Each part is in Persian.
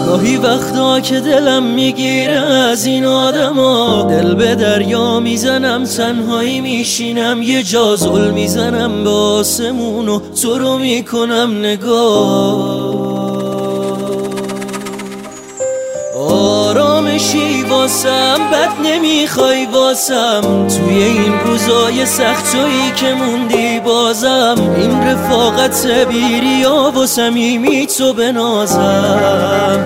گاهی وقتا که دلم میگیره از این آدما، دل به دریا میزنم، تنهایی میشینم، یه جا زل میزنم به آسمون و تو رو میکنم نگاه. آرامشی واسم بد نمیخوای واسم، توی این روزای سخت تویی که موندی بازم، این رفاقت بیریا و صمیمی تو بنازم.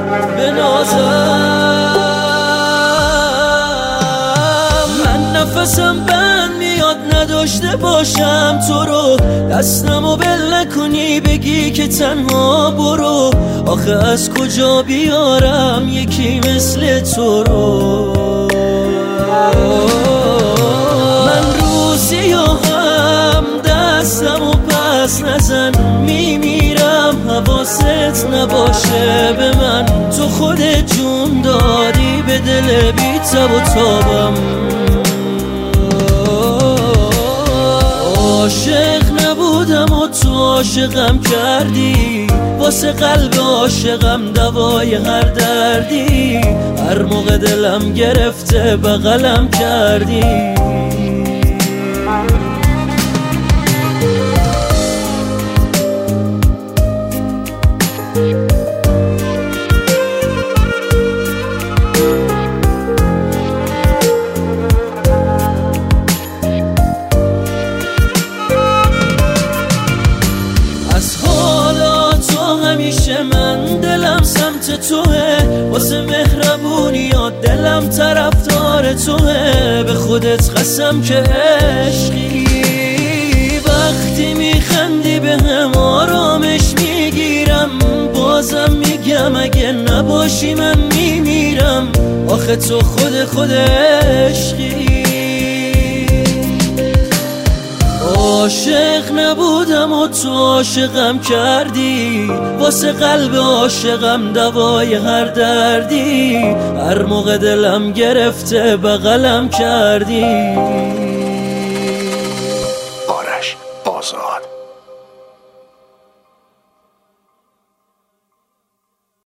من نفسم بند میاد نداشته باشم تو رو، دستمو بل نکنی بگی که تنها برو، آخه از کجا بیارم یکی مثل تو رو. من روزی هم دستمو پس نزن، میمیرم حواست نباشه به من، تو خودت جون داری به دل بی تب و تابم. عاشق نبودم و تو عاشقم کردی، واسه قلب عاشقم دوای هر دردی، هر موقع دلم گرفته بغلم کردی. همیشه من دلم سمت توه، واسه مهربونیات دلم طرفدار توه، به خودت قسم که عشقی، وقتی میخندی به هم آرامش میگیرم، بازم میگم اگه نباشی من میمیرم، آخه تو خود عشقی. عاشق نبودم و تو عاشقم کردی، واسه قلب عاشقم دوای هر دردی، هر موقع دلم گرفته بغلم کردی.